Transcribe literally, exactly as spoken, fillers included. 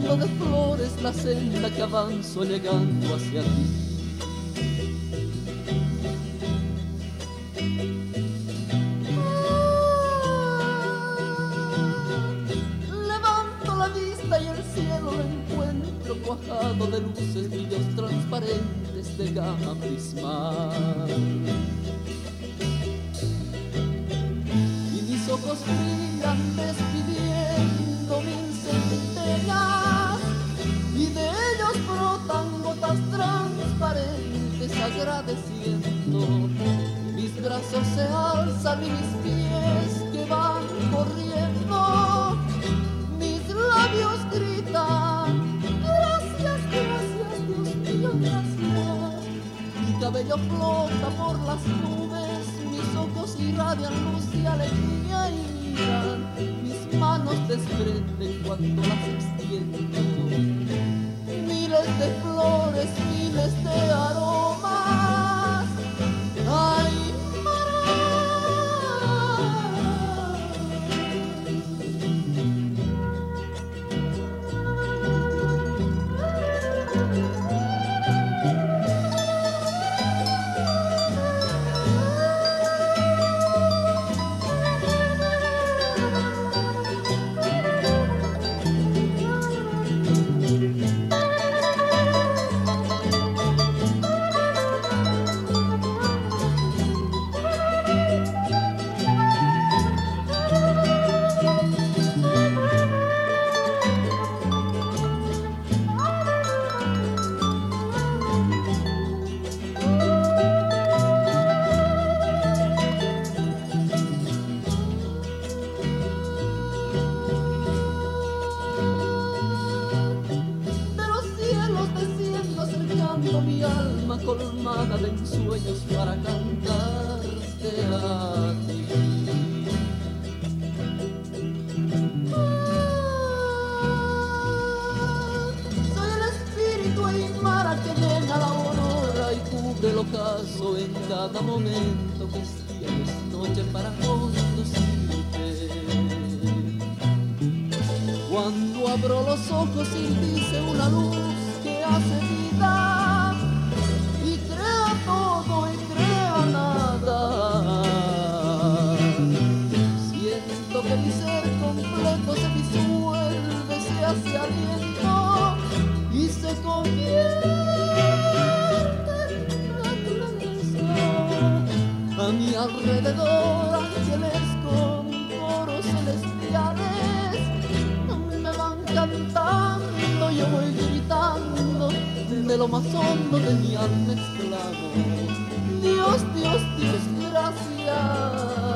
llenando de flores la senda que avanzo llegando hacia ti. Levanto la vista y el cielo lo encuentro cuajado de luces, brillos transparentes de gama prismal. Y mis ojos brillan despidiendo mil centellas, y de ellos brotan gotas transparentes agradeciendo. Mis brazos se alzan y mis pies que van corriendo, mis labios gritan gracias, gracias, Dios mío, gracias. Mi cabello flota por las nubes, mis ojos irradian luz y alegría y miran, mis manos desprenden cuando las extiendo. Miles de flores, miles de aromas, ay, mi alma colmada de ensueños para cantarte a ti. Ah, soy el espíritu aymara que llena la aurora y cubre el ocaso en cada momento que es día y es noche para conducirte. Cuando abro los ojos y dice una luz que hace vida y crea todo y crea nada, siento que mi ser completo se disuelve, se hace aliento y se convierte en naturaleza. A mi alrededor ángeles con coros celestiales me van cantando, yo voy gritando de lo más hondo de mi alma exclamo: Dios, Dios, Dios, gracias.